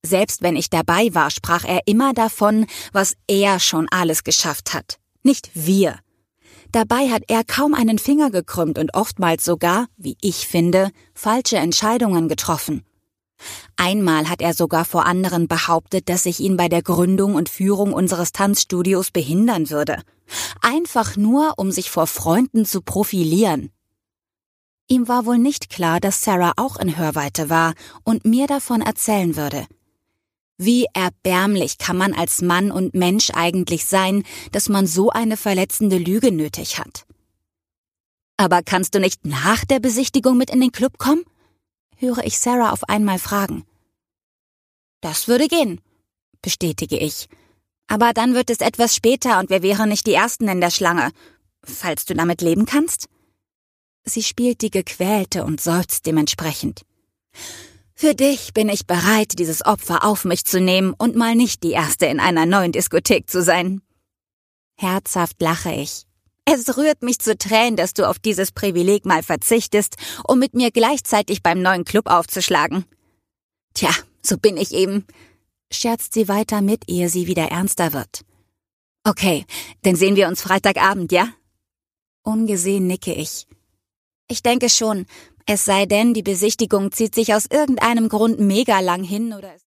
Selbst wenn ich dabei war, sprach er immer davon, was er schon alles geschafft hat, nicht wir. Dabei hat er kaum einen Finger gekrümmt und oftmals sogar, wie ich finde, falsche Entscheidungen getroffen. Einmal hat er sogar vor anderen behauptet, dass ich ihn bei der Gründung und Führung unseres Tanzstudios behindern würde. Einfach nur, um sich vor Freunden zu profilieren. Ihm war wohl nicht klar, dass Sarah auch in Hörweite war und mir davon erzählen würde. Wie erbärmlich kann man als Mann und Mensch eigentlich sein, dass man so eine verletzende Lüge nötig hat? »Aber kannst du nicht nach der Besichtigung mit in den Club kommen?« höre ich Sarah auf einmal fragen. »Das würde gehen«, bestätige ich. »Aber dann wird es etwas später und wir wären nicht die Ersten in der Schlange. Falls du damit leben kannst?« Sie spielt die Gequälte und seufzt dementsprechend. »Für dich bin ich bereit, dieses Opfer auf mich zu nehmen und mal nicht die Erste in einer neuen Diskothek zu sein.« Herzhaft lache ich. Es rührt mich zu Tränen, dass du auf dieses Privileg mal verzichtest, um mit mir gleichzeitig beim neuen Club aufzuschlagen. »Tja, so bin ich eben«, scherzt sie weiter mit, ehe sie wieder ernster wird. »Okay, dann sehen wir uns Freitagabend, ja?« Ungesehen nicke ich. »Ich denke schon, es sei denn, die Besichtigung zieht sich aus irgendeinem Grund mega lang hin oder